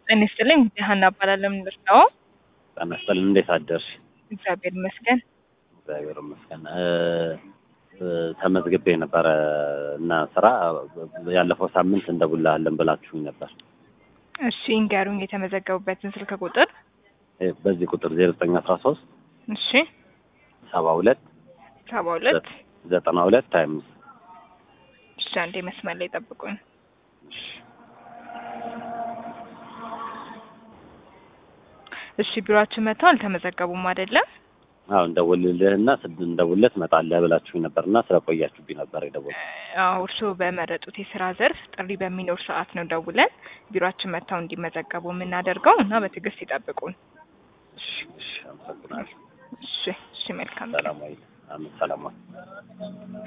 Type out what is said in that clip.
ጤና ይስጥልኝ ሀና እባላለሁ። ምንድን ነው? ጤና ይስጥልኝ እንዴት አደርሽ? እግዚአብሔር ይመስገን። እግዚአብሔር ይመስገን። ተመዝግቤ ነበረ እና ስራ ያለፈው ሳምንት እንደውልሃለን ብላችሁኝ ነበር። እሺ እንገሩኝ የተመዘገቡበትን ስልክ ቁጥር። በዚህ ቁጥር 0913 እሺ 72 72 92 25 እሺ አንዴ መስመር ላይ ጠብቁኝ። እሺ ቢሮአችን መጥተው አልተመዘገቡም አይደለም? አዎ እንደውልልህና እንደውልለት መጣለህ ብላችሁኝ ነበርና ስለቆያችሁብኝ ነበር የደወልኩት። አዎ እርስዎ በመረጡት የስራ ዘርፍ ጥሪ በሚኖር ሰዓት ነው ደውለን ቢሮአችን መጥተው እንዲመዘገቡ የምናደርገው እና በትዕግስት ይጠብቁን። እሺ አመሰግናለሁ። እሺ መልካም ሰላም ወይ። አሜን ሰላም።